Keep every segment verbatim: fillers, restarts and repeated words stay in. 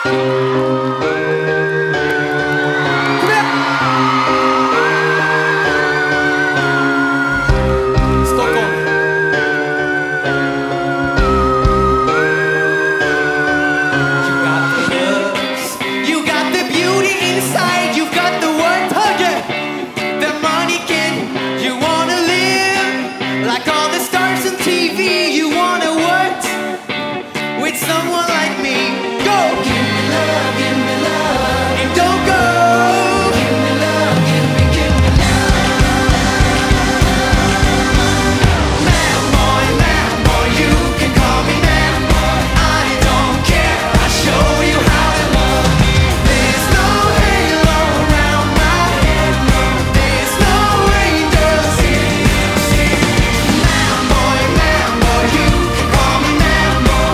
Someone like me, go! Give me love, give me love, and don't go. Give me love, give me, give me love. Man boy, man boy, you can call me man boy. I don't care, I'll show you how to love. There's no halo around my head, there's no angels here. Man boy, man boy, you can call me man boy.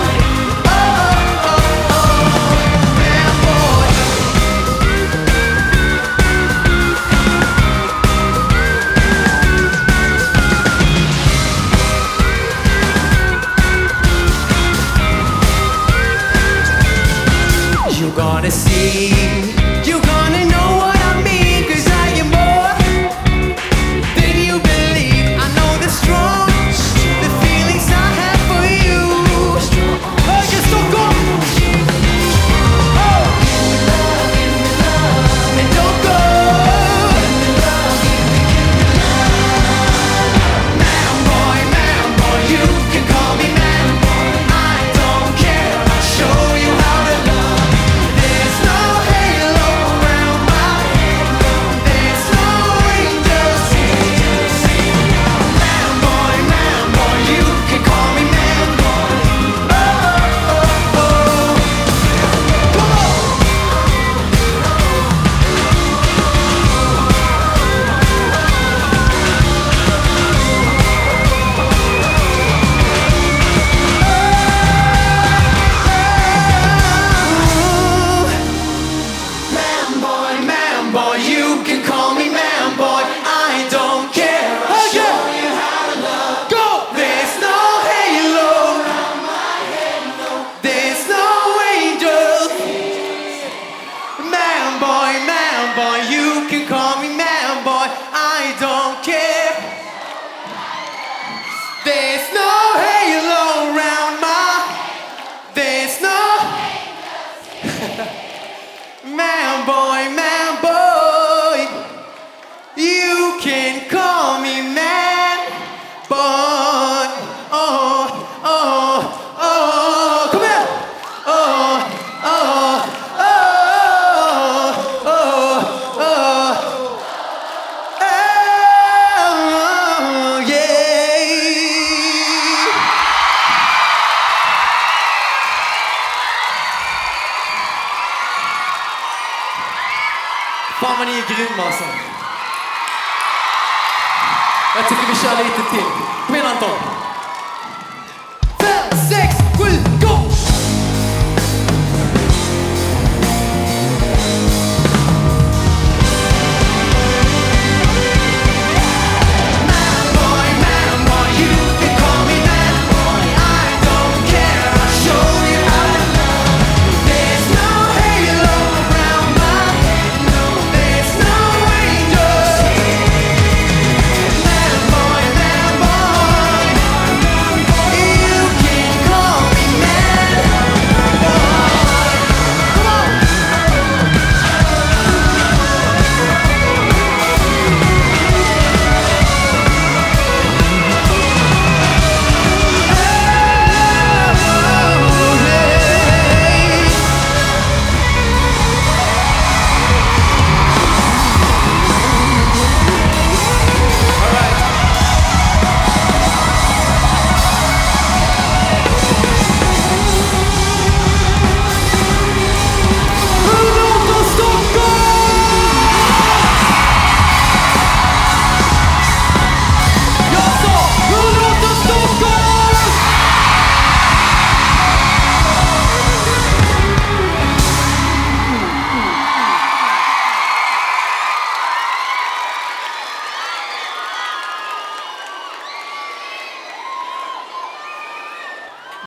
You're gonna see, you're gonna know what I mean, 'cause I am more than you believe. I know the strong, the feelings I have for you. Oh, just don't go. Oh, and don't go. Man boy, man boy, you can call me man boy. I don't care, I'll show you how to love. There's no halo around my head, there's no angels here. Man boy, man boy, you can call me man boy. Oh, oh, oh, come on. Man boy, man boy, you can call me man boy. I don't care, I'll show you how to love. Go! There's no halo around my head, no. There's no angels. Man boy, man boy, you can call me man boy. I don't care. There's no halo around my. There's no. Man boy, man boy, you can call me man boy. Oh, oh, oh, come here. Oh, oh, oh, oh, oh, oh, yeah. Fan vad ni är grymma alltså. Jag tycker vi kör lite till. Kom igen Anton.